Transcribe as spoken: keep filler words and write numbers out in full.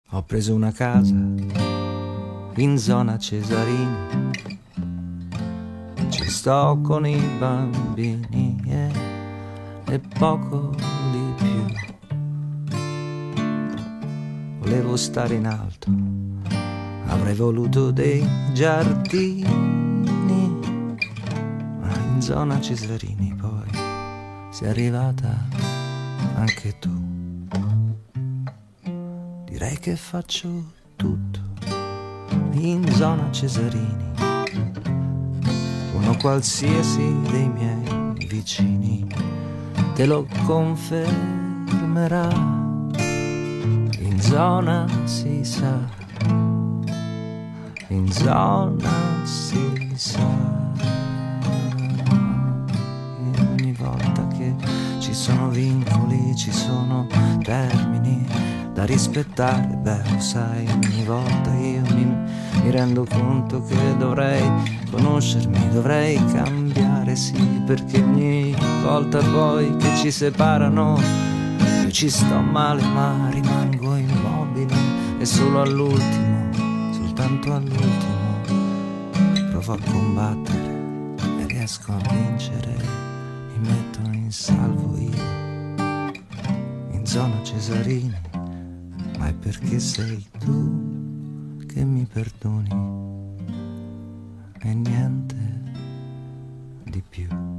Ho preso una casa in zona Cesarini, ci sto con i bambini e, e poco di più. Volevo stare in alto, avrei voluto dei giardini, ma in zona Cesarini poi sei arrivata anche tu. Direi che faccio tutto in zona Cesarini, uno qualsiasi dei miei vicini te lo confermerà. In zona si sa, in zona si sa. E ogni volta che ci sono vincoli, ci sono termini da rispettare, beh lo sai, ogni volta io mi, mi rendo conto che dovrei conoscermi, dovrei cambiare, sì, perché ogni volta poi che ci separano io ci sto male, ma rimango immobile e solo all'ultimo, soltanto all'ultimo provo a combattere e riesco a vincere, mi metto in salvo io in zona Cesarini. Ma è perché sei tu che mi perdoni e niente di più.